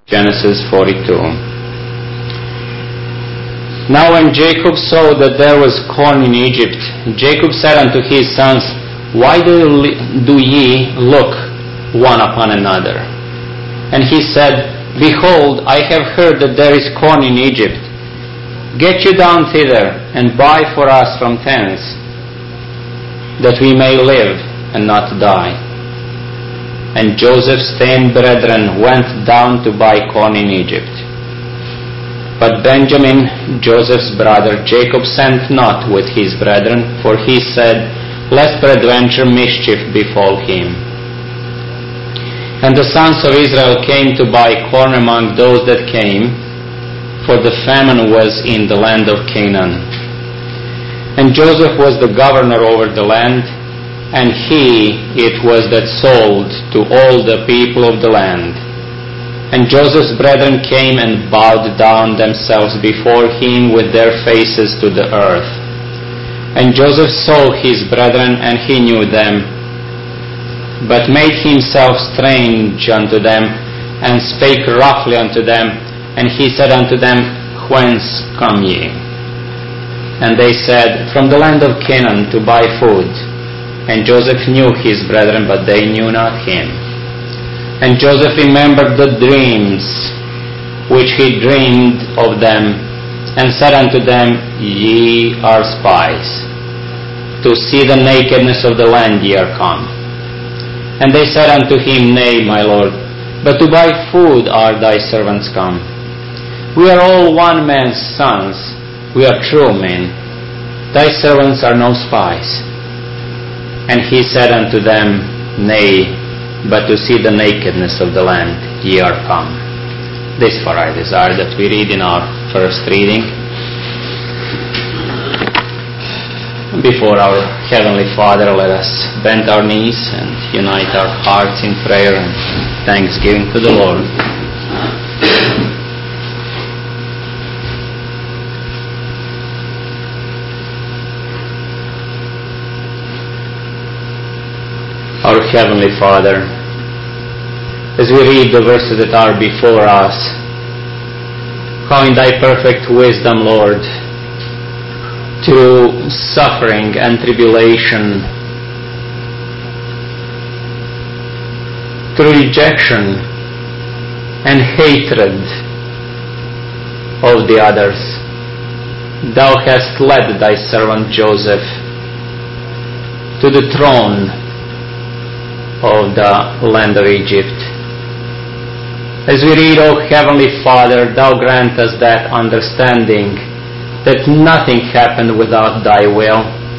Genesis 42. Now when Jacob saw that there was corn in Egypt, Jacob said unto his sons, Why do ye look one upon another? And he said, Behold, I have heard that there is corn in Egypt. Get you down thither, and buy for us from thence, that we may live and not die. And Joseph's 10 brethren went down to buy corn in Egypt. But Benjamin, Joseph's brother, Jacob sent not with his brethren, for he said, Lest peradventure mischief befall him. And the sons of Israel came to buy corn among those that came, for the famine was in the land of Canaan. And Joseph was the governor over the land, and he it was that sold to all the people of the land. And Joseph's brethren came and bowed down themselves before him with their faces to the earth. And Joseph saw his brethren, and he knew them, but made himself strange unto them, and spake roughly unto them. And he said unto them, Whence come ye? And they said, From the land of Canaan, to buy food. And Joseph knew his brethren, but they knew not him. And Joseph remembered the dreams which he dreamed of them, and said unto them, Ye are spies. To see the nakedness of the land ye are come. And they said unto him, Nay, my lord, but to buy food are thy servants come. We are all one man's sons, we are true men. Thy servants are no spies. And he said unto them, Nay, but to see the nakedness of the land ye are come. This for I desire that we read in our first reading. Before our Heavenly Father, let us bend our knees and unite our hearts in prayer and thanksgiving to the Lord. Our Heavenly Father, as we read the verses that are before us, how in Thy perfect wisdom, Lord, through suffering and tribulation, through rejection and hatred of the others, Thou hast led Thy servant Joseph to the throne of the land of Egypt. As we read, O Heavenly Father, Thou grant us that understanding that nothing happened without Thy will,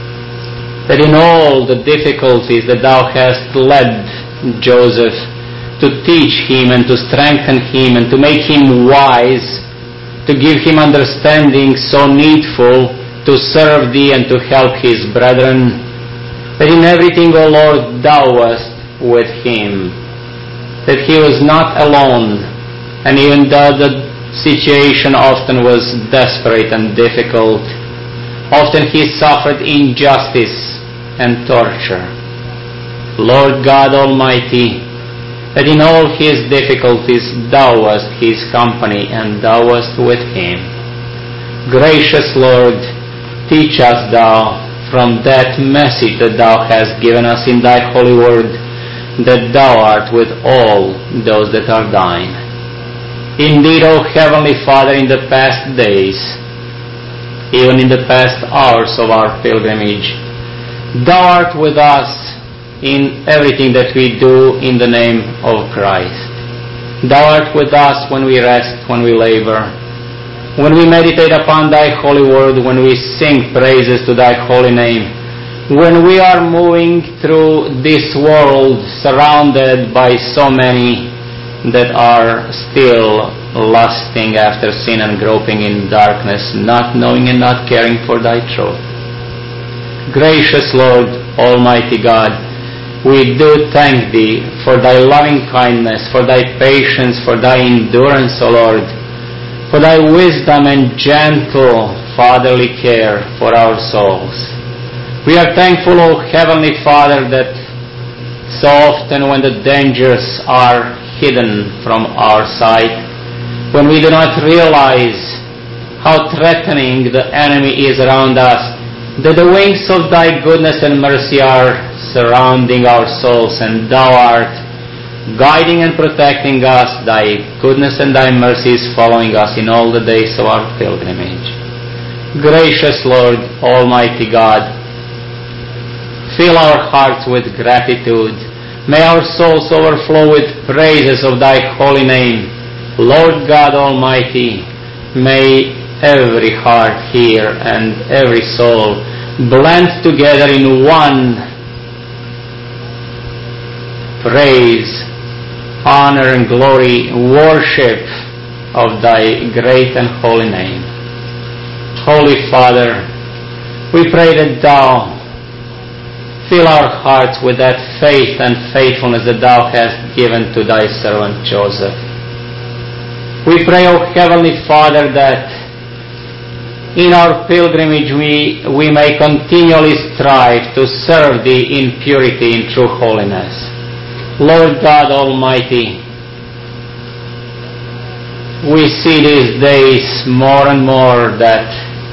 that in all the difficulties that Thou hast led Joseph to teach him and to strengthen him and to make him wise, to give him understanding so needful to serve Thee and to help his brethren, that in everything, O Lord, Thou wast with him, that he was not alone, and even though the situation often was desperate and difficult, often he suffered injustice and torture. Lord God Almighty, that in all his difficulties Thou wast his company and Thou wast with him. Gracious Lord, teach us Thou from that message that Thou hast given us in Thy holy word, that Thou art with all those that are Thine. Indeed, O Heavenly Father, in the past days, even in the past hours of our pilgrimage, Thou art with us in everything that we do in the name of Christ. Thou art with us when we rest, when we labor, when we meditate upon Thy holy word, when we sing praises to Thy holy name, when we are moving through this world surrounded by so many that are still lusting after sin and groping in darkness, not knowing and not caring for Thy truth. Gracious Lord, Almighty God, we do thank Thee for Thy loving kindness, for Thy patience, for Thy endurance, O Lord, for Thy wisdom and gentle fatherly care for our souls. We are thankful, O Heavenly Father, that so often when the dangers are hidden from our sight, when we do not realize how threatening the enemy is around us, that the wings of thy goodness and mercy are surrounding our souls, and thou art guiding and protecting us. Thy goodness and thy mercy is following us in all the days of our pilgrimage. Gracious Lord, Almighty God, fill our hearts with gratitude. May our souls overflow with praises of thy holy name. Lord God Almighty, may every heart here and every soul blend together in one praise, honor and glory, worship of thy great and holy name. Holy Father, we pray that thou fill our hearts with that faith and faithfulness that thou hast given to thy servant Joseph. We pray, O Heavenly Father, that in our pilgrimage we may continually strive to serve thee in purity, in true holiness. Lord God Almighty, we see these days more and more that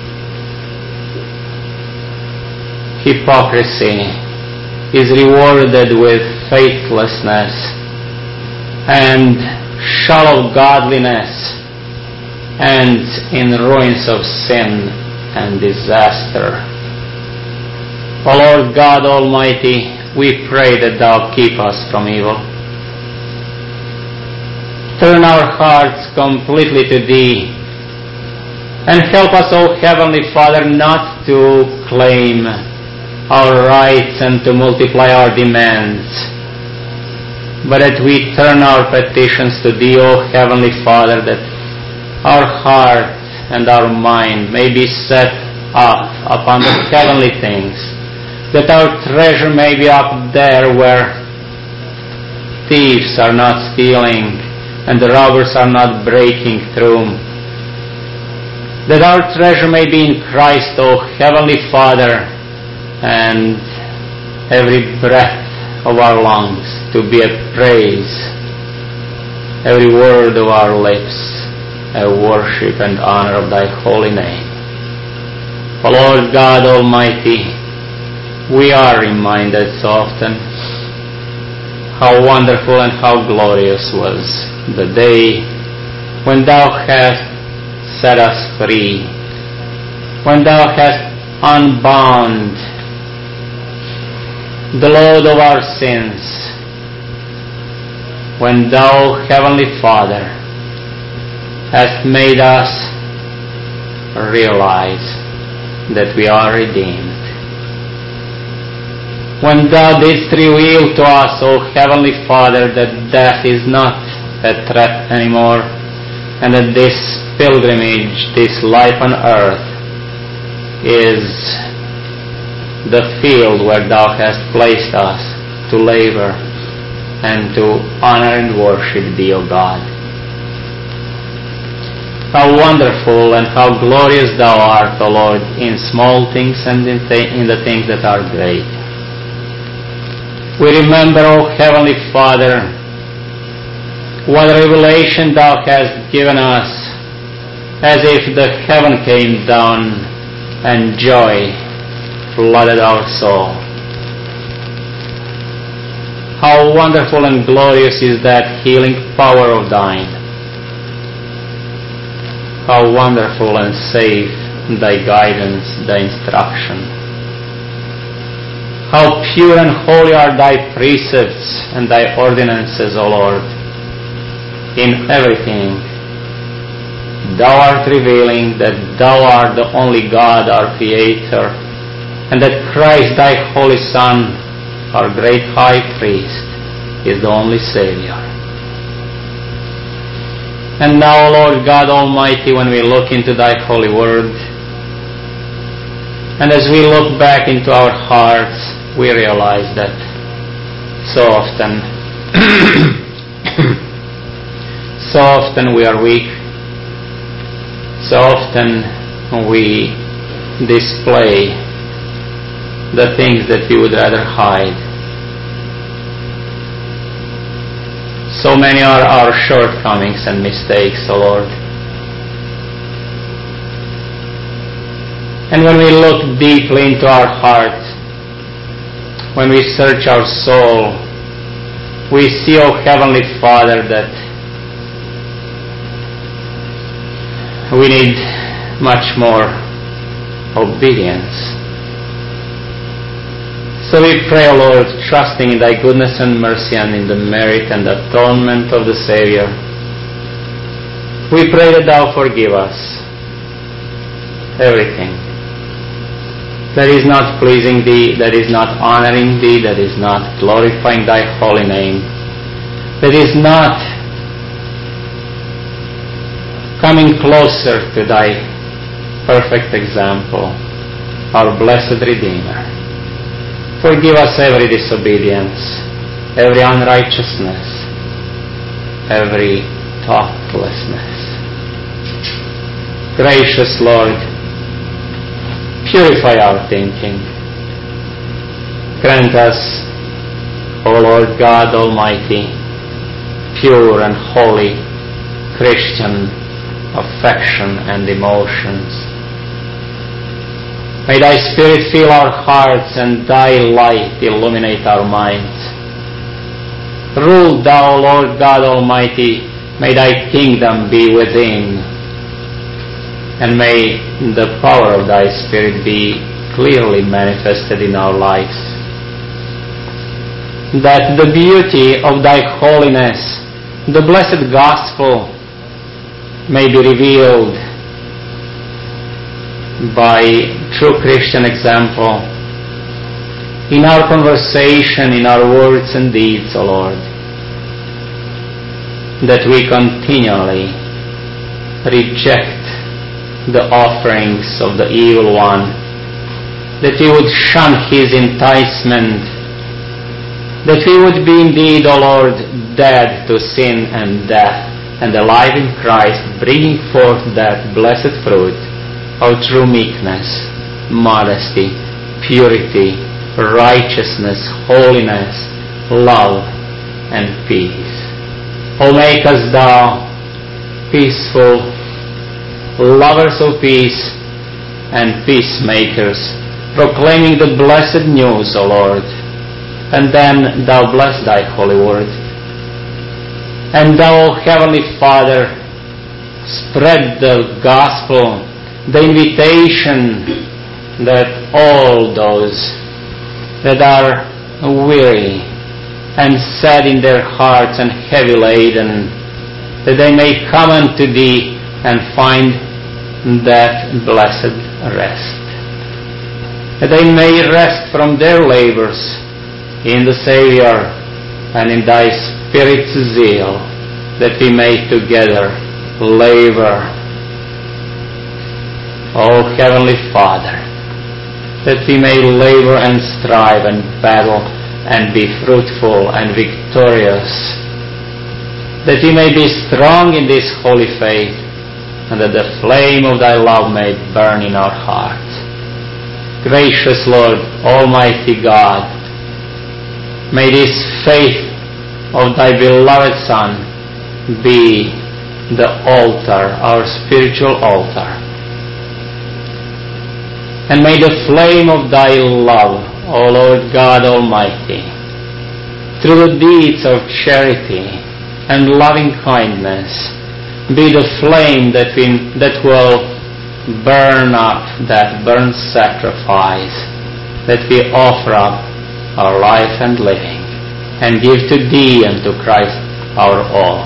hypocrisy is rewarded with faithlessness and shallow godliness, and in ruins of sin and disaster. O Lord God Almighty, we pray that thou keep us from evil. Turn our hearts completely to thee, and help us, O Heavenly Father, not to claim our rights and to multiply our demands, but that we turn our petitions to thee, O Heavenly Father, that our heart and our mind may be set up upon the heavenly things, that our treasure may be up there where thieves are not stealing and the robbers are not breaking through, that our treasure may be in Christ, O Heavenly Father, and every breath of our lungs to be a praise, every word of our lips a worship and honor of thy holy name. O Lord God Almighty, we are reminded so often how wonderful and how glorious was the day when thou hast set us free, when thou hast unbound the load of our sins, when thou, Heavenly Father, hast made us realize that we are redeemed. When thou didst reveal to us, O Heavenly Father, that death is not a threat anymore, and that this pilgrimage, this life on earth, is the field where thou hast placed us to labor and to honor and worship thee, O God. How wonderful and how glorious thou art, O Lord, in small things and in the things that are great. We remember, O Heavenly Father, what revelation thou hast given us, as if the heaven came down and joy flooded our soul. How wonderful and glorious is that healing power of thine. How wonderful and safe thy guidance, thy instruction. How pure and holy are thy precepts and thy ordinances, O Lord. In everything thou art revealing that thou art the only God, our Creator, and that Christ, thy Holy Son, our great High Priest, is the only Savior. And now, Lord God Almighty, when we look into thy holy word, and as we look back into our hearts, we realize that so often we are weak, so often we display the things that we would rather hide. So many are our shortcomings and mistakes, O Lord. And when we look deeply into our heart, when we search our soul, we see, O Heavenly Father, that we need much more obedience. So we pray, O Lord, trusting in Thy goodness and mercy and in the merit and atonement of the Savior. We pray that Thou forgive us everything that is not pleasing Thee, that is not honoring Thee, that is not glorifying Thy holy name, that is not coming closer to Thy perfect example, our blessed Redeemer. Forgive us every disobedience, every unrighteousness, every thoughtlessness. Gracious Lord, purify our thinking. Grant us, O Lord God Almighty, pure and holy Christian affection and emotions. May Thy Spirit fill our hearts and Thy light illuminate our minds. Rule Thou, Lord God Almighty, may Thy kingdom be within, and may the power of Thy Spirit be clearly manifested in our lives. That the beauty of Thy holiness, the blessed gospel, may be revealed by true Christian example in our conversation, in our words and deeds, O Lord. That we continually reject the offerings of the evil one, that we would shun his enticement, that we would be indeed, O Lord, dead to sin and death, and alive in Christ, bringing forth that blessed fruit of true meekness, modesty, purity, righteousness, holiness, love, and peace. O make us Thou peaceful, lovers of peace, and peacemakers, proclaiming the blessed news, O Lord. And then Thou bless Thy holy word. And Thou, Heavenly Father, spread the gospel, the invitation, that all those that are weary and sad in their hearts and heavy laden, that they may come unto Thee and find that blessed rest. That they may rest from their labors in the Savior and in Thy Spirit's zeal, that we may together labor. O Heavenly Father, that we may labor and strive and battle and be fruitful and victorious, that we may be strong in this holy faith, and that the flame of Thy love may burn in our hearts. Gracious Lord, Almighty God, may this faith of Thy beloved Son be the altar, our spiritual altar. And may the flame of Thy love, O Lord God Almighty, through the deeds of charity and loving kindness, be the flame that will burn up that burnt sacrifice, that we offer up our life and living, and give to Thee and to Christ our all.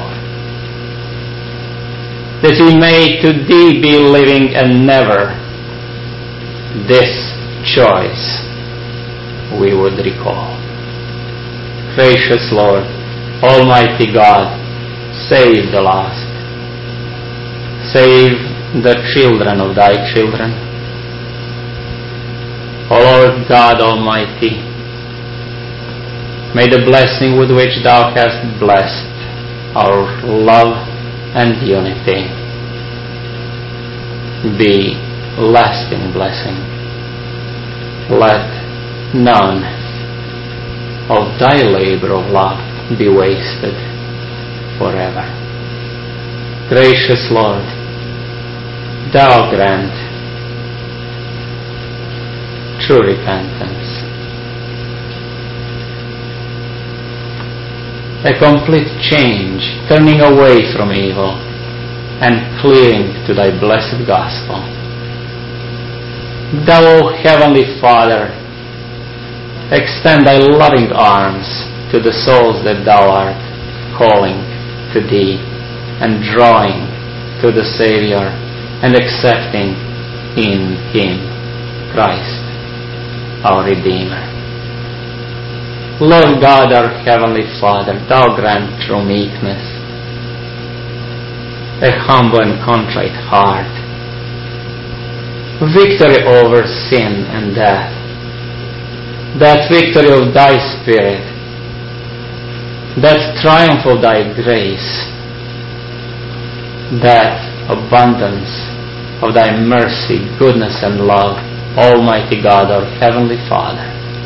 That we may to Thee be living, and never this choice we would recall. Gracious Lord, Almighty God, save the lost. Save the children of Thy children. O Lord God Almighty, may the blessing with which Thou hast blessed our love and unity be lasting blessing. Let none of Thy labor of love be wasted. forever. Gracious Lord, Thou grant true repentance, a complete change, turning away from evil and cleaving to Thy blessed gospel. Thou, O Heavenly Father, extend Thy loving arms to the souls that Thou art calling to Thee and drawing to the Savior and accepting in Him Christ, our Redeemer. Lord God, our Heavenly Father, Thou grant true meekness, a humble and contrite heart, victory over sin and death, that victory of Thy Spirit, that triumph of Thy grace, that abundance of Thy mercy, goodness, and love, Almighty God, our Heavenly Father.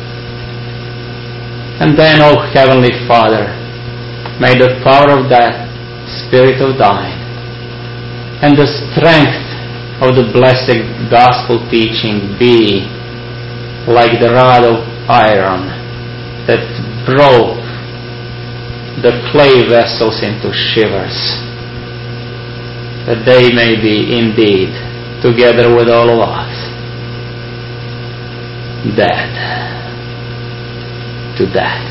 And then, O Heavenly Father, may the power of that Spirit of Thine and the strength of the blessed gospel teaching be like the rod of iron that broke the clay vessels into shivers, that they may be indeed, together with all of us, dead to death,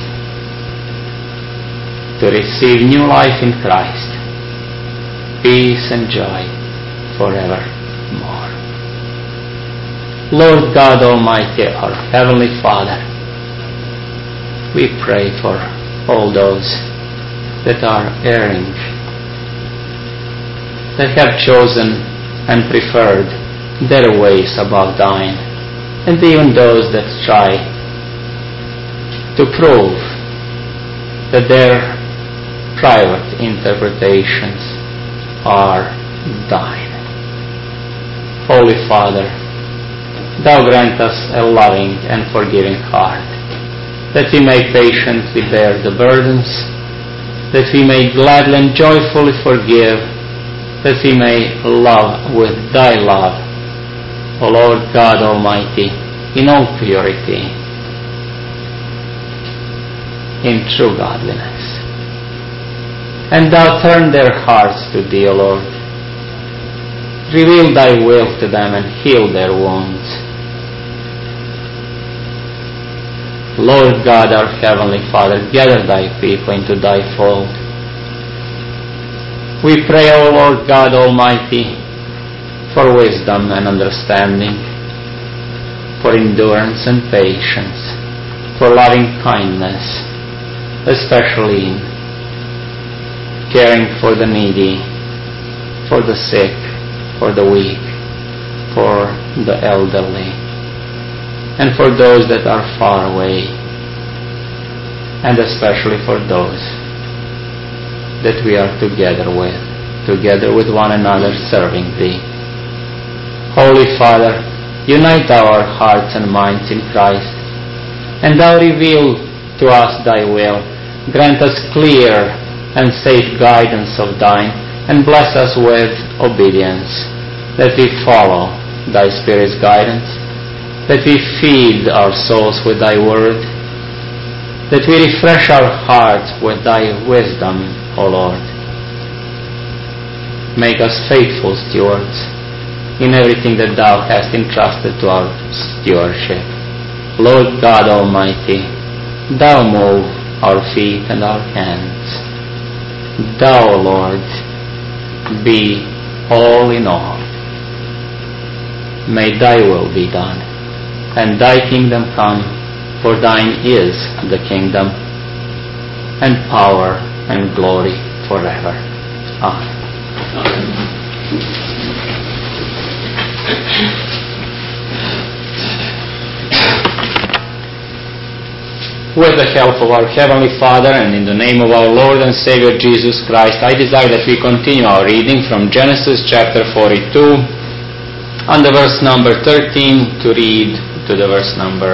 to receive new life in Christ, peace and joy forevermore. Lord God Almighty, our Heavenly Father, we pray for all those that are erring, that have chosen and preferred their ways above Thine, and even those that try to prove that their private interpretations are Thine. Holy Father, Thou grant us a loving and forgiving heart, that we may patiently bear the burdens, that we may gladly and joyfully forgive, that we may love with Thy love, O Lord God Almighty, in all purity, in true godliness. And Thou turn their hearts to Thee, O Lord. Reveal Thy will to them and heal their wounds. Lord God, our Heavenly Father, gather Thy people into Thy fold. We pray, O Lord God Almighty, for wisdom and understanding, for endurance and patience, for loving kindness, especially in caring for the needy, for the sick, for the weak, for the elderly, and for those that are far away, and especially for those that we are together with one another, serving Thee. Holy Father, unite our hearts and minds in Christ, and Thou reveal to us Thy will. Grant us clear and safe guidance of Thine, and bless us with obedience, that we follow Thy Spirit's guidance, that we feed our souls with Thy word, that we refresh our hearts with Thy wisdom, O Lord. Make us faithful stewards in everything that Thou hast entrusted to our stewardship. Lord God Almighty, Thou move our feet and our hands. Thou, Lord, be all in all. May Thy will be done, and Thy kingdom come, for Thine is the kingdom, and power and glory forever. Amen. With the help of our Heavenly Father and in the name of our Lord and Savior Jesus Christ, I desire that we continue our reading from Genesis chapter 42 on the verse number 13 to read to the verse number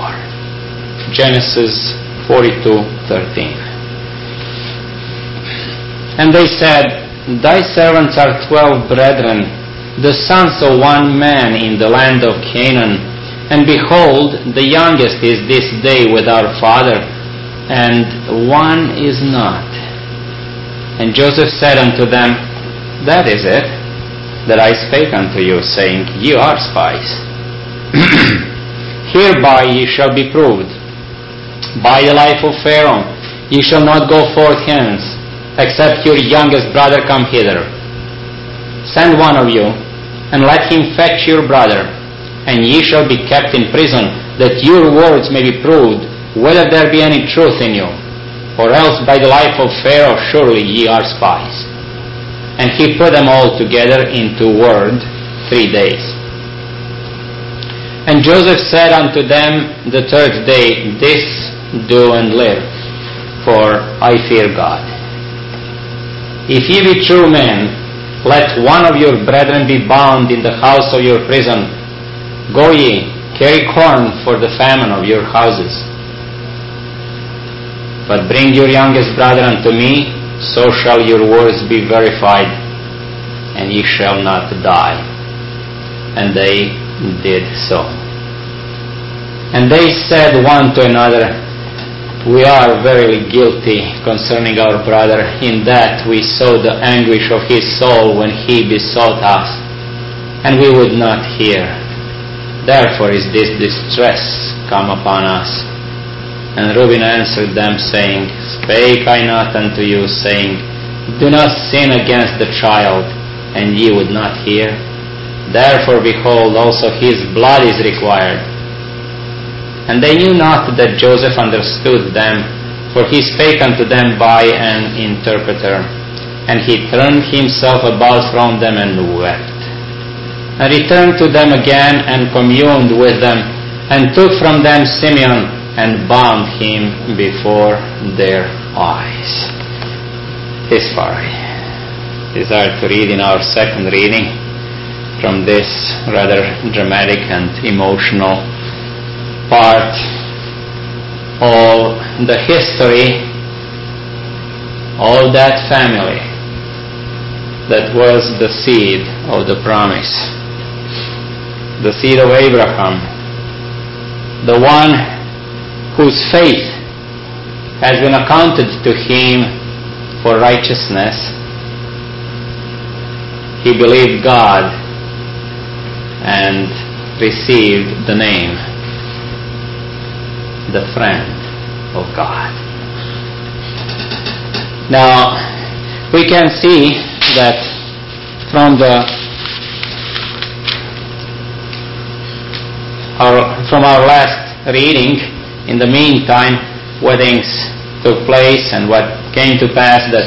24. Genesis 42:13. And they said, Thy servants are 12 brethren, the sons of one man in the land of Canaan. And behold, the youngest is this day with our father, and one is not. And Joseph said unto them, That is it, that I spake unto you, saying, Ye are spies. Hereby ye shall be proved. By the life of Pharaoh ye shall not go forth hence, except your youngest brother come hither. Send one of you, and let him fetch your brother, and ye shall be kept in prison, that your words may be proved, whether there be any truth in you. Or else by the life of Pharaoh surely ye are spies. And he put them all together into ward 3 days. And Joseph said unto them the 3rd day, This do and live, for I fear God. If ye be true men, let one of your brethren be bound in the house of your prison. Go ye, carry corn for the famine of your houses. But bring your youngest brother unto me, so shall your words be verified, and ye shall not die. And they did so. And they said one to another, We are verily guilty concerning our brother, in that we saw the anguish of his soul when he besought us, and we would not hear. Therefore is this distress come upon us. And Reuben answered them, saying, Spake I not unto you, saying, Do not sin against the child, and ye would not hear? Therefore, behold, also his blood is required. And they knew not that Joseph understood them, for he spake unto them by an interpreter. And he turned himself about from them and wept. And returned to them again and communed with them, and took from them Simeon, and bound him before their eyes. This far I desire to read in our second reading from this rather dramatic and emotional part of the history of that family that was the seed of the promise, the seed of Abraham, the one whose faith has been accounted to him for righteousness. He believed God and received the name, the friend of God. Now, we can see that from our last reading, in the meantime, weddings took place, and what came to pass that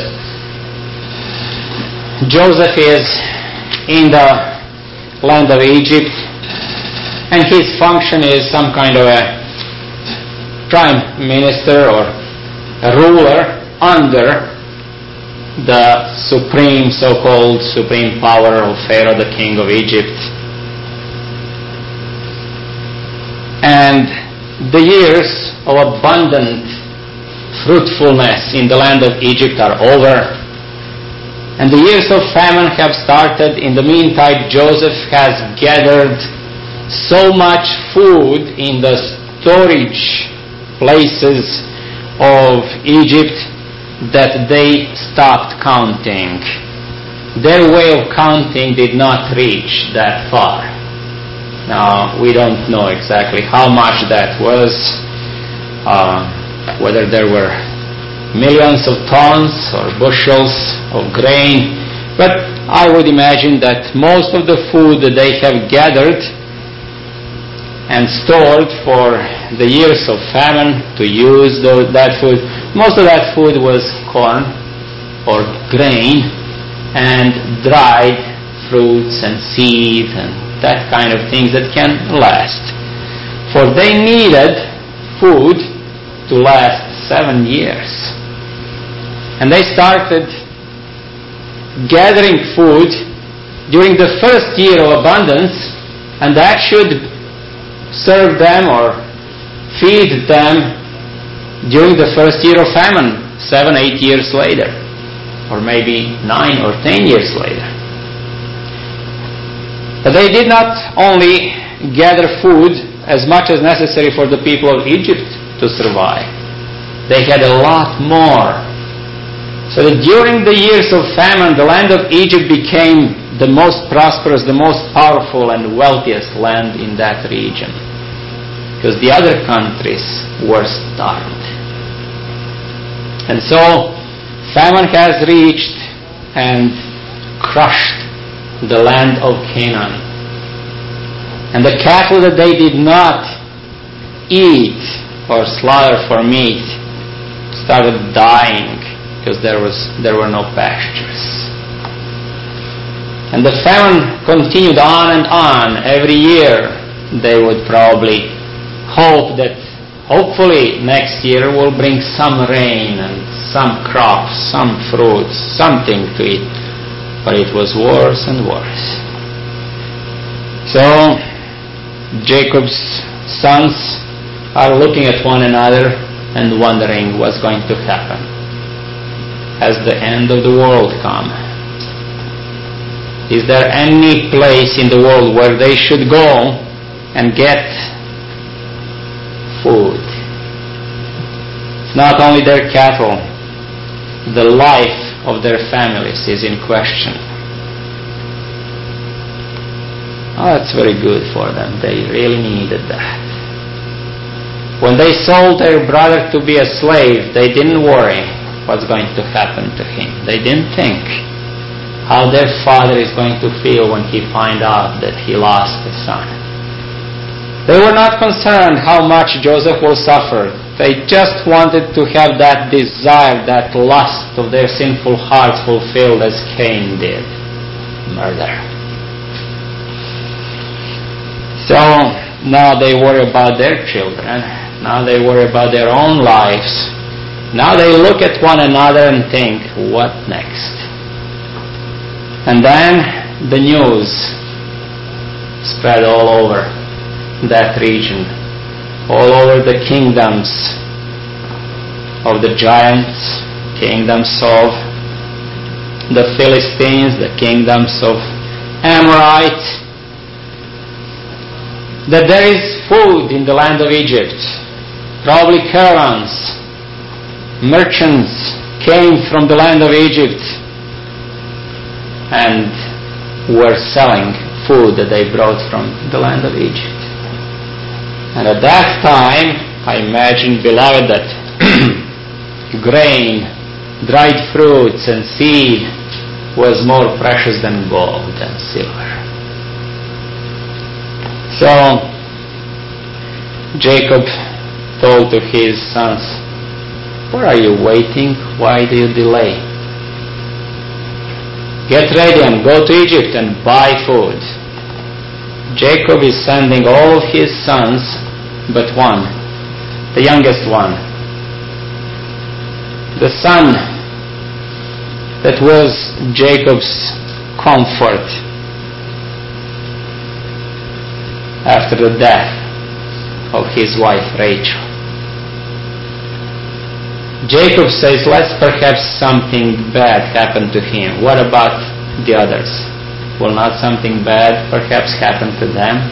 Joseph is in the land of Egypt, and his function is some kind of a prime minister or a ruler under the so-called supreme power of Pharaoh, the king of Egypt. And the years of abundant fruitfulness in the land of Egypt are over, and the years of famine have started. In the meantime, Joseph has gathered so much food in the storage places of Egypt that they stopped counting. Their way of counting did not reach that far. Now, we don't know exactly how much that was, whether there were millions of tons or bushels of grain, but I would imagine that most of the food that they have gathered and stored for the years of famine to use that food, most of that food was corn or grain and dried fruits and seeds and that kind of things that can last. For they needed food to last 7 years. And they started gathering food during the first year of abundance, and that should serve them or feed them during the first year of famine, 7-8 years later. or maybe 9 or 10 years later. But they did not only gather food as much as necessary for the people of Egypt to survive. They had a lot more. So that during the years of famine, the land of Egypt became the most prosperous, the most powerful and wealthiest land in that region. Because the other countries were starved. And so famine has reached and crushed the land of Canaan. And the cattle that they did not eat or slaughter for meat started dying because there were no pastures. And the famine continued on and on. Every year they would probably hope that hopefully next year will bring some rain and some crops, some fruits, something to eat. But it was worse and worse. So Jacob's sons are looking at one another and wondering what's going to happen. Has the end of the world come? Is there any place in the world where they should go and get food? It's not only their cattle, the life of their families is in question. Oh, that's very good for them. They really needed that. When they sold their brother to be a slave, they didn't worry what's going to happen to him. They didn't think how their father is going to feel when he finds out that he lost his son. They were not concerned how much Joseph will suffer. They just wanted to have that desire, that lust of their sinful hearts fulfilled as Cain did. Murder. So now they worry about their children. Now they worry about their own lives. Now they look at one another and think, what next? And then the news spread all over that region, all over the kingdoms of the giants, kingdoms of the Philistines, the kingdoms of Amorites, that there is food in the land of Egypt. Probably caravans, merchants came from the land of Egypt and were selling food that they brought from the land of Egypt. And at that time, I imagine, beloved, that grain, dried fruits and seed was more precious than gold and silver. So Jacob told to his sons, "Where are you waiting? Why do you delay? Get ready and go to Egypt and buy food." Jacob is sending all of his sons but one, the youngest one, the son that was Jacob's comfort after the death of his wife Rachel. Jacob says, let's perhaps something bad happen to him. What about the others? Will not something bad perhaps happen to them?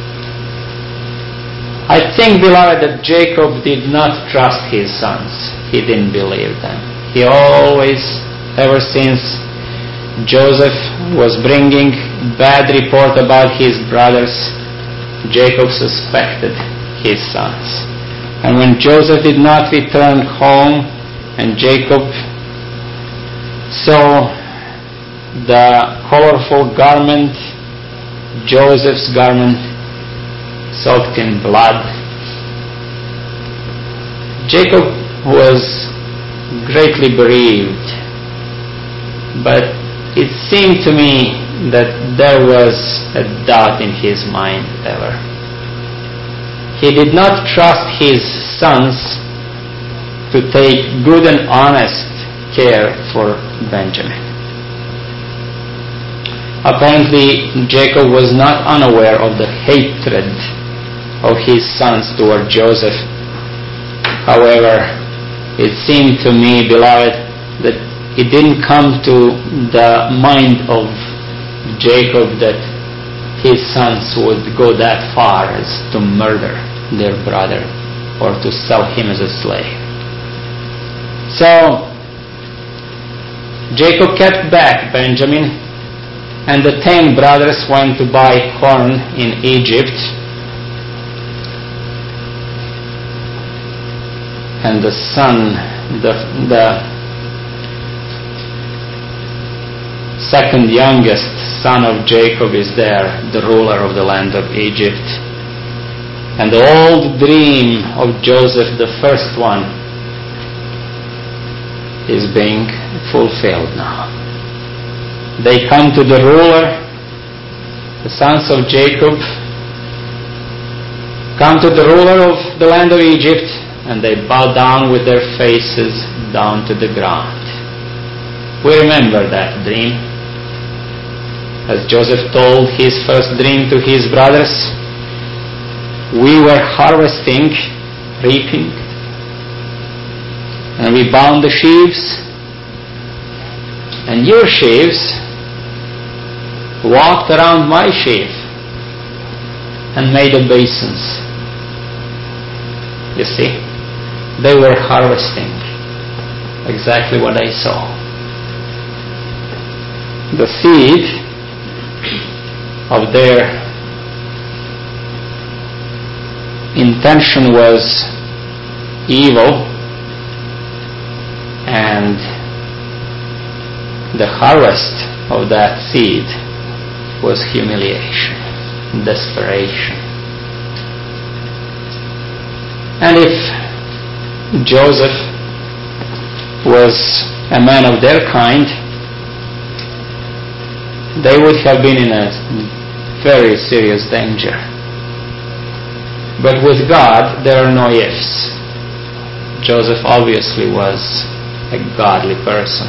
I think, beloved, that Jacob did not trust his sons. He didn't believe them. He always, ever since Joseph was bringing bad report about his brothers, Jacob suspected his sons. And when Joseph did not return home and Jacob saw the colorful garment, Joseph's garment, soaked in blood, Jacob was greatly bereaved. But it seemed to me that there was a doubt in his mind ever. He did not trust his sons to take good and honest care for Benjamin. Apparently, Jacob was not unaware of the hatred of his sons toward Joseph. However, it seemed to me, beloved, that it didn't come to the mind of Jacob that his sons would go that far as to murder their brother or to sell him as a slave. So Jacob kept back Benjamin, and the 10 brothers went to buy corn in Egypt. And the son, the second youngest son of Jacob is there, the ruler of the land of Egypt. And the old dream of Joseph, the first one, is being fulfilled now. They come to the ruler, the sons of Jacob, come to the ruler of the land of Egypt, and they bow down with their faces down to the ground. We remember that dream. As Joseph told his first dream to his brothers, we were harvesting, reaping, and we bound the sheaves, and your sheaves walked around my sheaf and made obeisance. You see? They were harvesting exactly what I saw. The seed of their intention was evil, and the harvest of that seed was humiliation, desperation. And if Joseph was a man of their kind, they would have been in a very serious danger. But with God, there are no ifs. Joseph obviously was a godly person.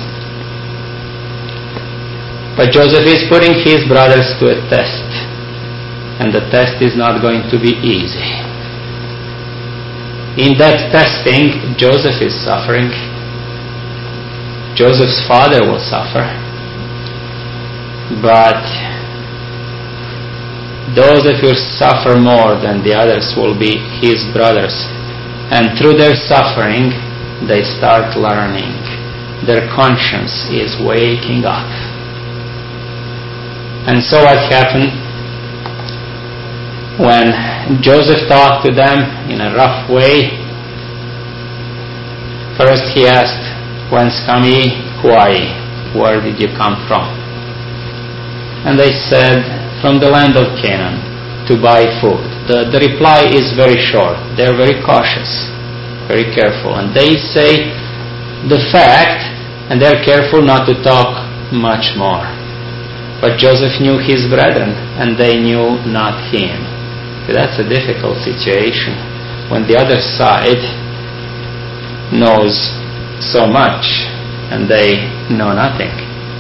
But Joseph is putting his brothers to a test, and the test is not going to be easy. In that testing, Joseph is suffering. Joseph's father will suffer. But those that will suffer more than the others will be his brothers. And through their suffering, they start learning. Their conscience is waking up. And so what happened? When Joseph talked to them in a rough way, first he asked, "Whence come ye? Who are ye? Where did you come from?" And they said, "From the land of Canaan, to buy food." The reply is very short. They're very cautious, very careful. And they say the fact, and they're careful not to talk much more. But Joseph knew his brethren, and they knew not him. That's a difficult situation when the other side knows so much and they know nothing.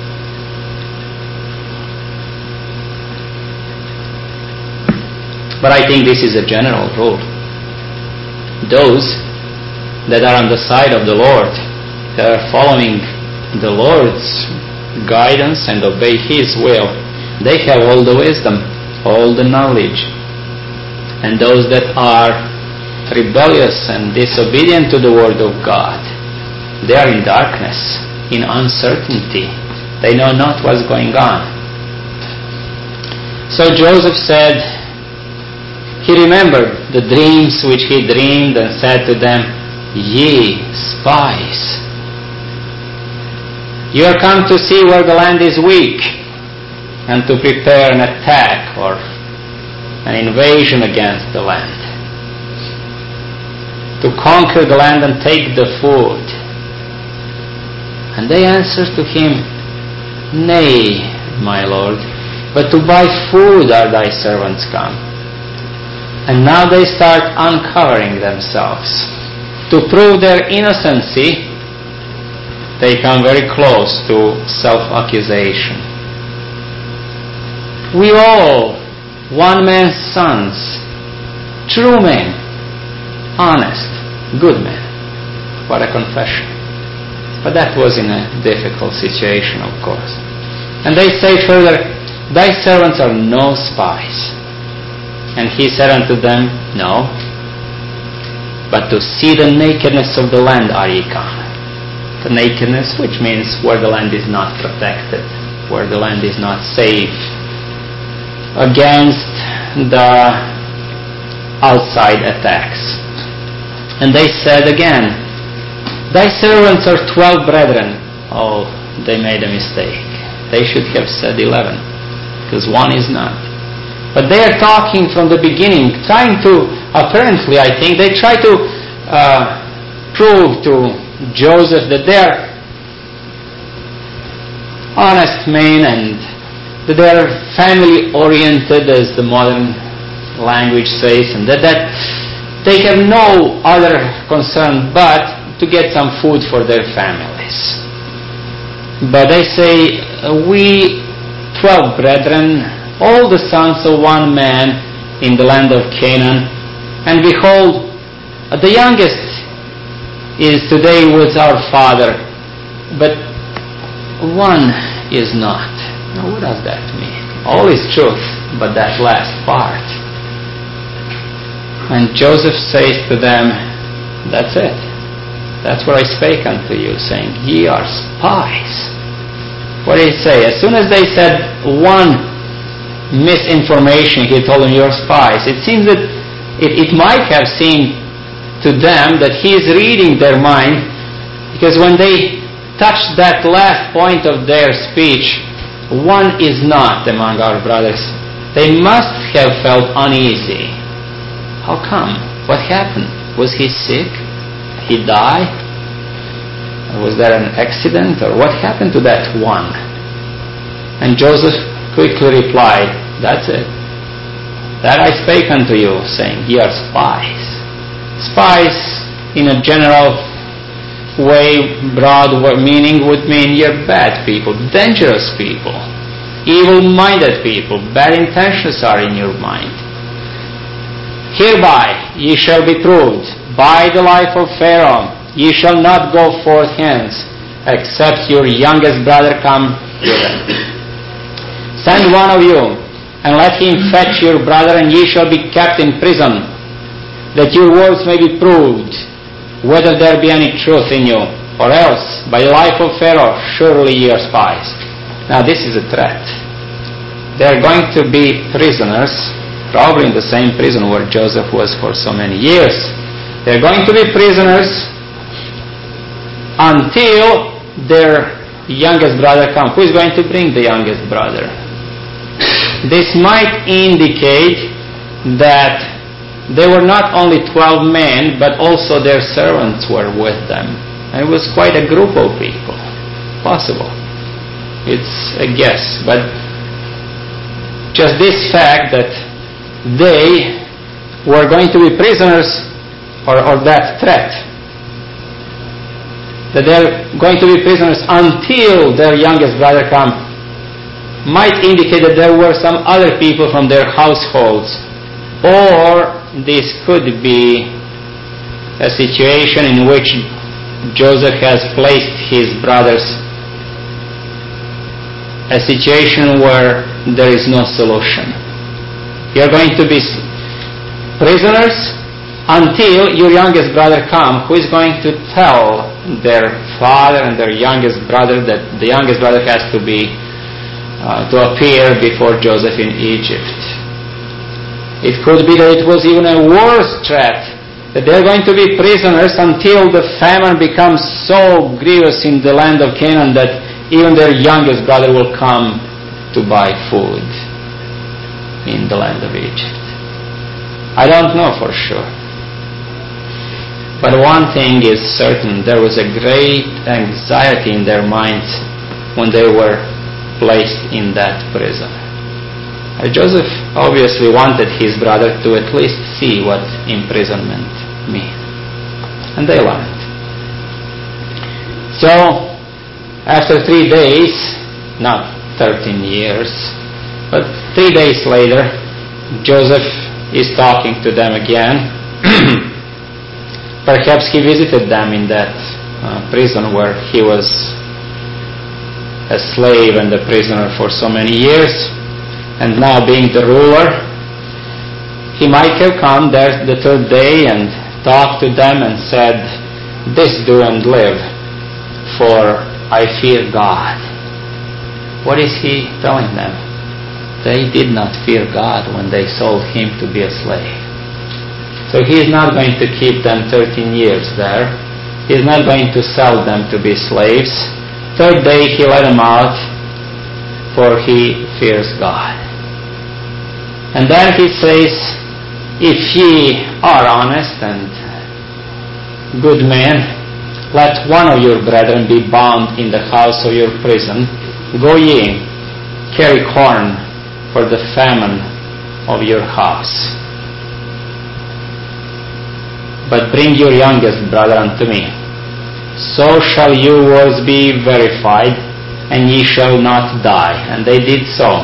But I think this is a general rule. Those that are on the side of the Lord, that are following the Lord's guidance and obey His will, they have all the wisdom, all the knowledge. And those that are rebellious and disobedient to the Word of God, they are in darkness, in uncertainty. They know not what's going on. So Joseph said, he remembered the dreams which he dreamed and said to them, "Ye spies, you are come to see where the land is weak, and to prepare an attack or an invasion against the land, to conquer the land and take the food." And they answered to him, "Nay, my lord, but to buy food are thy servants come." And now they start uncovering themselves. To prove their innocency, they come very close to self-accusation. "We all, one man's sons, true men, honest, good men." What a confession. But that was in a difficult situation, of course. And they say further, thy servants are no spies. And he said unto them, no, but to see the nakedness of the land are ye come. The nakedness, which means where the land is not protected, where the land is not safe against the outside attacks. And they said again, thy servants are 12 brethren. Oh, they made a mistake. They should have said 11, because one is not. But they are talking from the beginning, trying to, apparently I think, they try to prove to Joseph that they are honest men and that they are family oriented, as the modern language says, and that they have no other concern but to get some food for their families. But they say, we 12 brethren, all the sons of one man in the land of Canaan, and behold, the youngest is today with our father, but one is not. Now what does that mean? All is truth, but that last part. And Joseph says to them, that's it. That's what I spake unto you, saying, ye are spies. What did he say? As soon as they said one misinformation, he told them, you're spies. It seems that it might have seemed to them that he is reading their mind, because when they touched that last point of their speech, one is not among our brothers, they must have felt uneasy. How come? What happened? Was he sick? He died? Was there an accident? Or what happened to that one? And Joseph quickly replied, that's it. That I spake unto you, saying, ye are spies. Spies, in a general way, broad meaning, would mean you're bad people, dangerous people, evil-minded people, bad intentions are in your mind. Hereby ye shall be proved, by the life of Pharaoh, ye shall not go forth hence, except your youngest brother come hither. Send one of you, and let him fetch your brother, and ye shall be kept in prison, that your words may be proved, whether there be any truth in you, or else, by the life of Pharaoh, surely ye are spies. Now this is a threat. They are going to be prisoners, probably in the same prison where Joseph was for so many years. They are going to be prisoners until their youngest brother comes. Who is going to bring the youngest brother? This might indicate that they were not only 12 men, but also their servants were with them. And it was quite a group of people. Possible. It's a guess. But just this fact that they were going to be prisoners, or that threat, that they're going to be prisoners until their youngest brother comes, might indicate that there were some other people from their households, or this could be a situation in which Joseph has placed his brothers, a situation where there is no solution. You're going to be prisoners until your youngest brother comes, who is going to tell their father and their youngest brother that the youngest brother has to be to appear before Joseph in Egypt. It could be that it was even a worse threat, that they're going to be prisoners until the famine becomes so grievous in the land of Canaan that even their youngest brother will come to buy food in the land of Egypt. I don't know for sure. But one thing is certain, there was a great anxiety in their minds when they were placed in that prison. Joseph obviously wanted his brother to at least see what imprisonment means. And they learned. So, after 3 days, not 13 years, but 3 days later, Joseph is talking to them again. Perhaps he visited them in that prison where he was a slave and a prisoner for so many years, and now being the ruler, he might have come there the third day and talked to them and said, "This do and live, for I fear God." What is he telling them? They did not fear God when they sold him to be a slave. So he is not going to keep them 13 years there. He is not going to sell them to be slaves. Third day he let them out, for he fears God. And then he says, "If ye are honest and good men, let one of your brethren be bound in the house of your prison. Go ye, carry corn for the famine of your house. But bring your youngest brother unto me. So shall your words be verified, and ye shall not die." And they did so.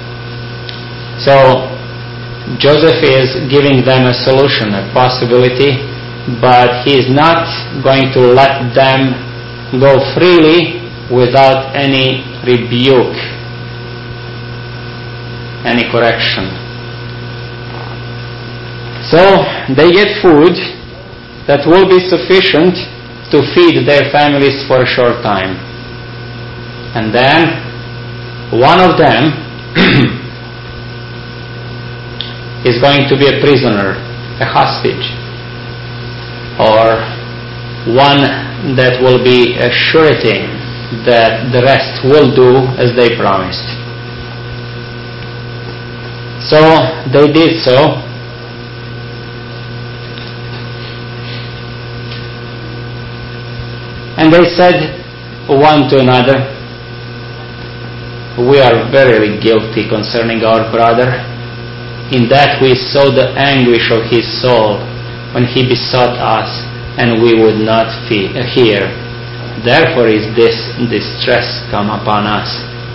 So Joseph is giving them a solution, a possibility, but he is not going to let them go freely without any rebuke, any correction. So they get food that will be sufficient to feed their families for a short time. And then one of them is going to be a prisoner, a hostage, or one that will be a surety that the rest will do as they promised. So they did so. And they said one to another, "We are verily guilty concerning our brother, in that we saw the anguish of his soul when he besought us, and we would not hear. Therefore is this distress come upon us."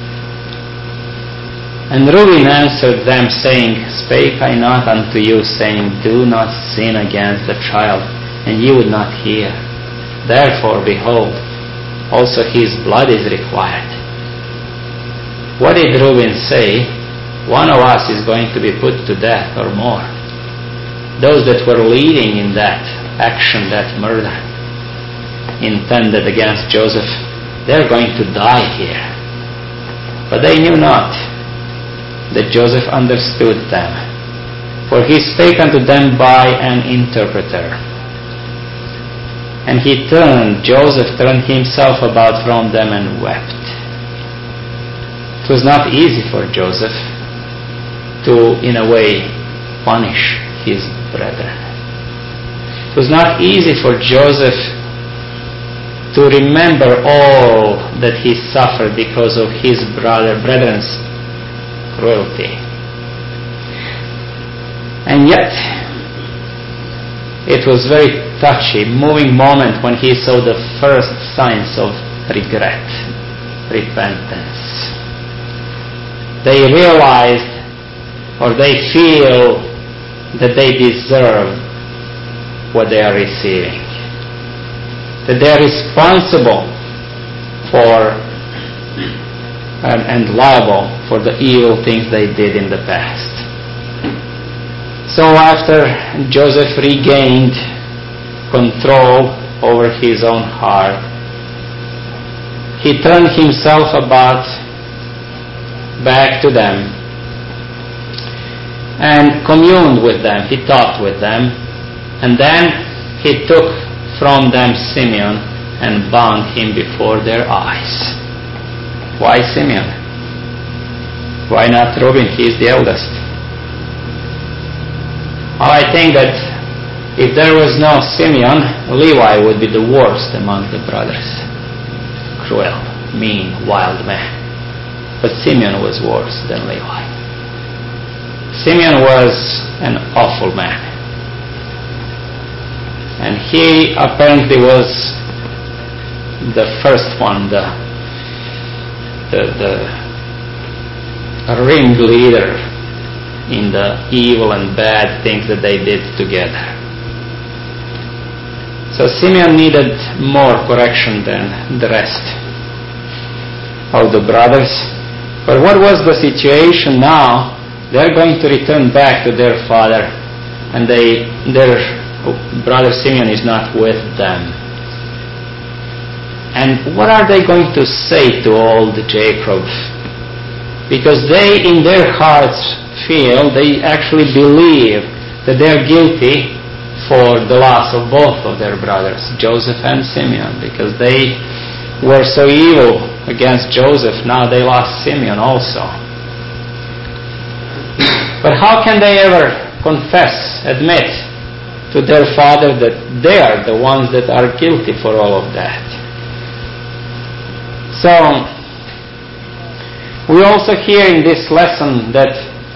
And Reuben answered them, saying, "Spake I not unto you, saying, Do not sin against the child, and ye would not hear? Therefore, behold, also his blood is required." What did Reuben say? One of us is going to be put to death or more. Those that were leading in that action, that murder intended against Joseph, they're going to die here. But they knew not that Joseph understood them, for he spake unto them by an interpreter. And Joseph turned himself about from them and wept. It was not easy for Joseph to, in a way, punish his brethren. It was not easy for Joseph to remember all that he suffered because of his brethren's cruelty. And yet, it was very touchy, moving moment when he saw the first signs of regret, repentance. They realized, or they feel, that they deserve what they are receiving, that they are responsible for and liable for the evil things they did in the past. So after Joseph regained control over his own heart, he turned himself about back to them and communed with them. He talked with them, and then he took from them Simeon and bound him before their eyes. Why Simeon? Why not Reuben? He is the eldest. Well, I think that if there was no Simeon, Levi would be the worst among the brothers. Cruel, mean, wild man. But Simeon was worse than Levi. Simeon was an awful man. And he apparently was the first one, the ringleader in the evil and bad things that they did together. So Simeon needed more correction than the rest of the brothers. But what was the situation now? They're going to return back to their father, and their brother Simeon is not with them. And what are they going to say to old Jacob? Because they in their hearts feel, they actually believe that they're guilty for the loss of both of their brothers, Joseph and Simeon, because they were so evil against Joseph. Now they lost Simeon also. But how can they ever confess, admit to their father that they are the ones that are guilty for all of that? So we also hear in this lesson that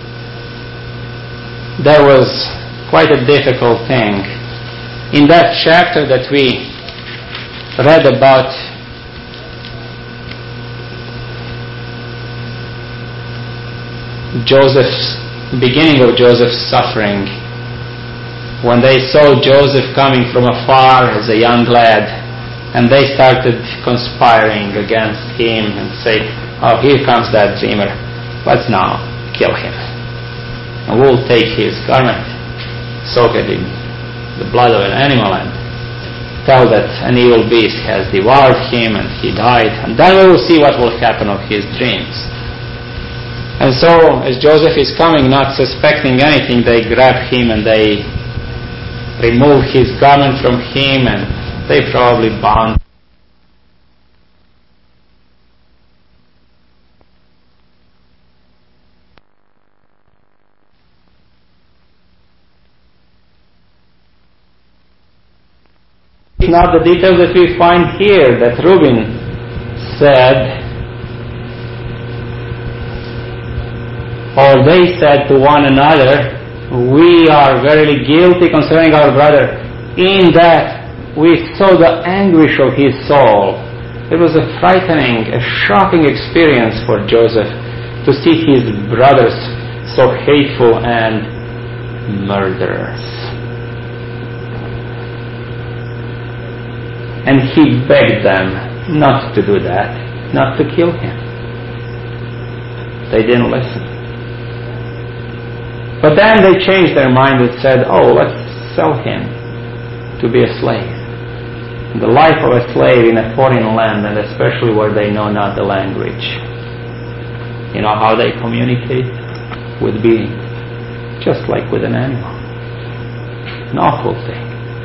there was quite a difficult thing. In that chapter that we read about beginning of Joseph's suffering, when they saw Joseph coming from afar as a young lad, and they started conspiring against him and say, "Oh, here comes that dreamer. Let's now kill him. And we'll take his garment, soak it in the blood of an animal, and tell that an evil beast has devoured him and he died. And then we will see what will happen of his dreams." And so, as Joseph is coming, not suspecting anything, they grab him and they remove his garment from him, and they probably bound. Not the details that we find here, that Reuben said, or they said to one another, "We are verily guilty concerning our brother, in that we saw the anguish of his soul." It was a frightening, a shocking experience for Joseph to see his brothers so hateful and murderers. And he begged them not to do that, not to kill him. They didn't listen. But then they changed their mind and said, "Oh, let's sell him to be a slave." The life of a slave in a foreign land, and especially where they know not the language, you know how they communicate? Would be just like with an animal. An awful thing.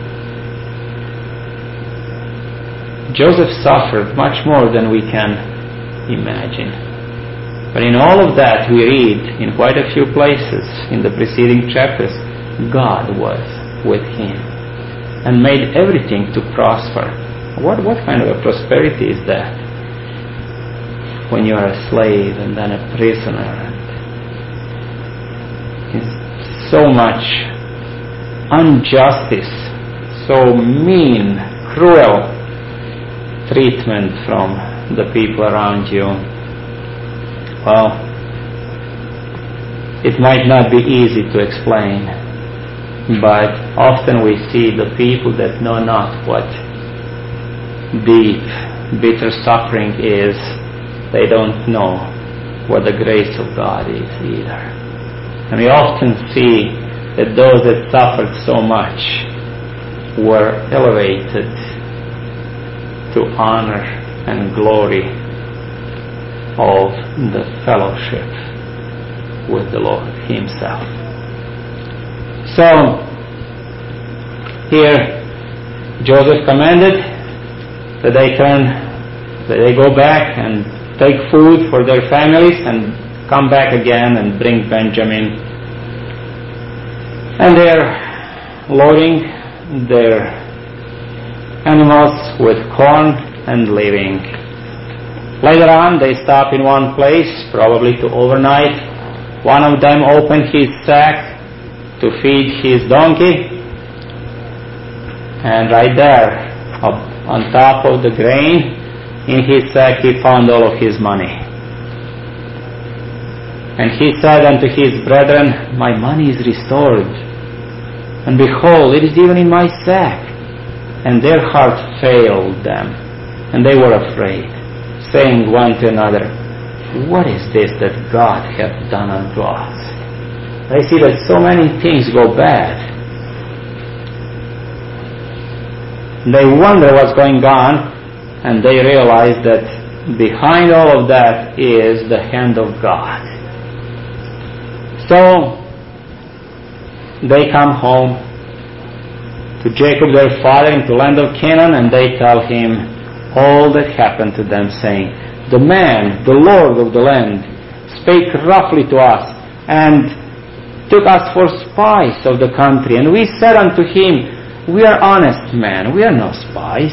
Joseph suffered much more than we can imagine. But in all of that we read in quite a few places in the preceding chapters, God was with him and made everything to prosper. What kind of a prosperity is that? When you are a slave and then a prisoner, and so much injustice, so mean, cruel treatment from the people around you. Well, it might not be easy to explain, but often we see the people that know not what deep, bitter suffering is. They don't know what the grace of God is either. And we often see that those that suffered so much were elevated to honor and glory of the fellowship with the Lord himself. So here Joseph commanded that they go back and take food for their families and come back again and bring Benjamin. And they're loading their animals with corn and leaving. Later on, they stop in one place, probably to overnight. One of them opened his sack to feed his donkey, and right there, up on top of the grain, in his sack he found all of his money. And he said unto his brethren, "My money is restored, and behold, it is even in my sack." and their heart failed them, and they were afraid, saying one to another, "What is this that God hath done unto us?" They see that so many things go bad. They wonder what's going on, and they realize that behind all of that is the hand of God. So they come home to Jacob their father into the land of Canaan, and they tell him all that happened to them, saying, "The man, the Lord of the land, spake roughly to us, and took us for spies of the country. And we said unto him, We are honest men, we are no spies."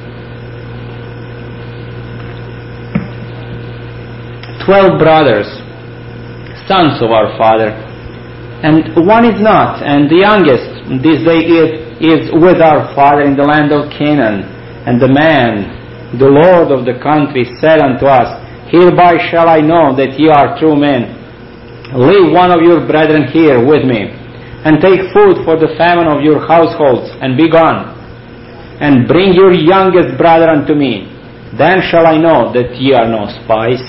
12 brothers, sons of our father, and one is not, and the youngest this day is with our father in the land of Canaan. And the man, the Lord of the country, said unto us, "Hereby shall I know that ye are true men. Leave one of your brethren here with me, and take food for the famine of your households, and be gone. And bring your youngest brother unto me. Then shall I know that ye are no spies,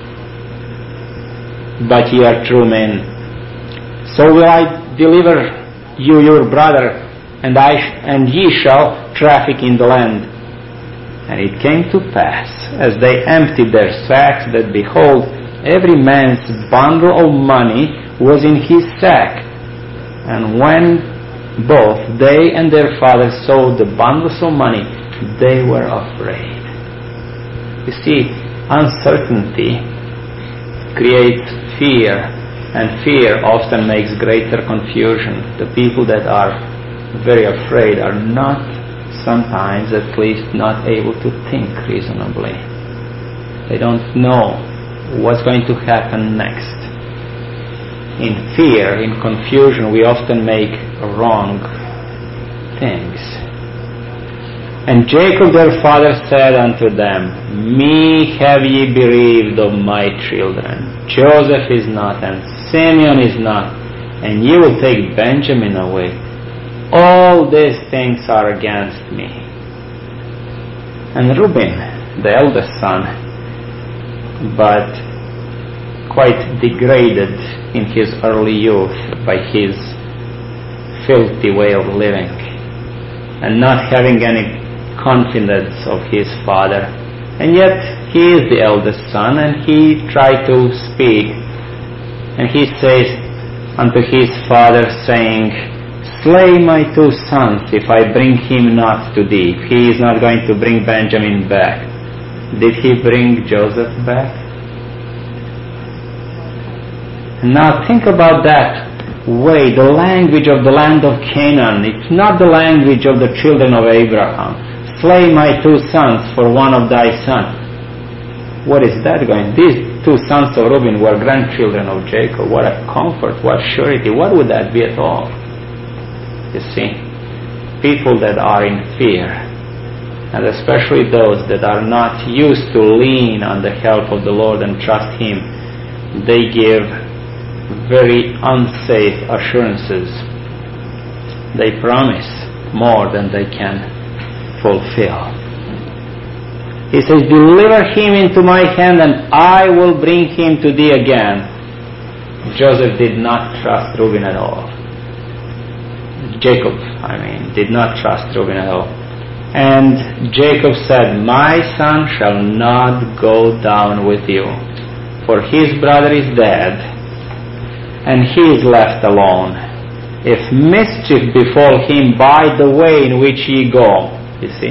but ye are true men. So will I deliver you your brother, and ye shall traffic in the land." And it came to pass, as they emptied their sacks, that behold, every man's bundle of money was in his sack. And when both they and their father saw the bundles of money, they were afraid. You see, uncertainty creates fear, and fear often makes greater confusion. The people that are very afraid are not, sometimes at least, not able to think reasonably. They don't know what's going to happen next. In fear, in confusion, we often make wrong things. And Jacob their father said unto them, "Me have ye bereaved of my children. Joseph is not, and Simeon is not, and ye will take Benjamin away. All these things are against me." And Reuben, the eldest son, but quite degraded in his early youth by his filthy way of living, and not having any confidence of his father, and yet he is the eldest son, and he tried to speak, and he says unto his father, saying, "Slay my 2 sons if I bring him not to thee." He is not going to bring Benjamin back. Did he bring Joseph back? Now think about that way, the language of the land of Canaan. It's not the language of the children of Abraham. "Slay my 2 sons for one of thy sons." What is that going? These 2 sons of Reuben were grandchildren of Jacob. What a comfort, what surety. What would that be at all? You see, people that are in fear, and especially those that are not used to lean on the help of the Lord and trust Him, they give very unsafe assurances. They promise more than they can fulfill. He says, "Deliver him into my hand, and I will bring him to thee again." Joseph did not trust Reuben at all. Jacob, did not trust Reuben at all. And Jacob said, "My son shall not go down with you, for his brother is dead, and he is left alone. If mischief befall him by the way in which ye go," you see,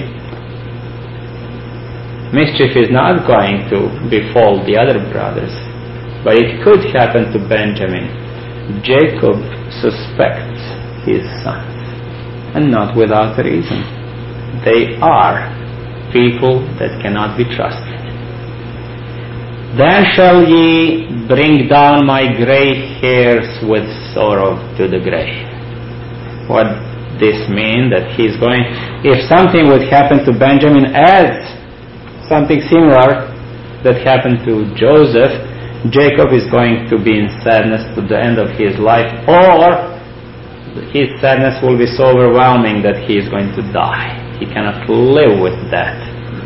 mischief is not going to befall the other brothers, but it could happen to Benjamin. Jacob suspects his sons, and not without reason. They are people that cannot be trusted. "Then shall ye bring down my gray hairs with sorrow to the grave." What this means? That he's going, if something would happen to Benjamin as something similar that happened to Joseph, Jacob is going to be in sadness to the end of his life, or his sadness will be so overwhelming that he is going to die. He cannot live with that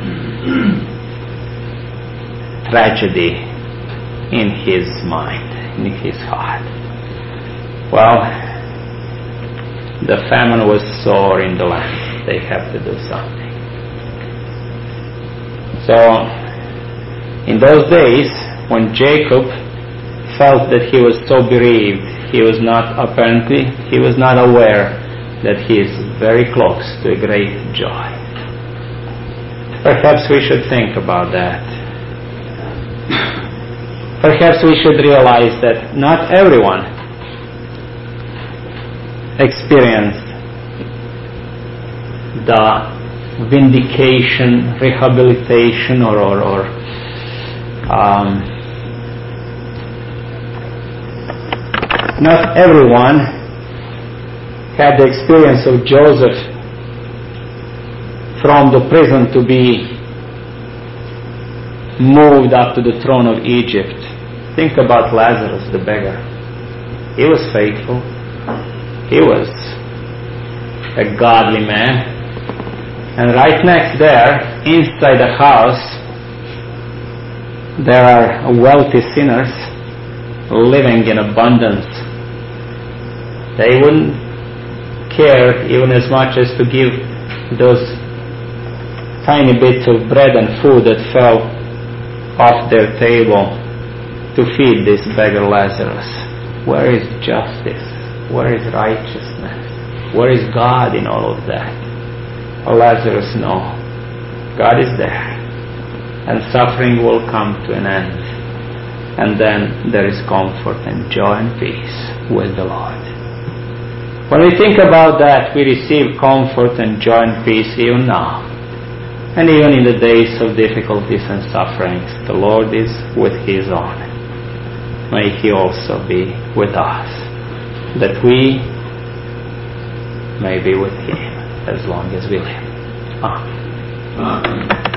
tragedy in his mind, in his heart. Well, the famine was sore in the land. They have to do something. So, in those days, when Jacob felt that he was so bereaved, he was not aware that he is very close to a great joy. Perhaps we should think about that. Perhaps we should realize that not everyone experienced the vindication, rehabilitation, or not everyone had the experience of Joseph from the prison to be moved up to the throne of Egypt. Think about Lazarus the beggar. He was faithful. He was a godly man. And right next there, inside the house, there are wealthy sinners living in abundance. They wouldn't care even as much as to give those tiny bits of bread and food that fell off their table to feed this beggar Lazarus. Where is justice? Where is righteousness? Where is God in all of that? Oh, Lazarus, no. God is there. And suffering will come to an end. And then there is comfort and joy and peace with the Lord. When we think about that, we receive comfort and joy and peace even now. And even in the days of difficulties and sufferings, the Lord is with His own. May He also be with us, that we may be with Him as long as we live. Amen.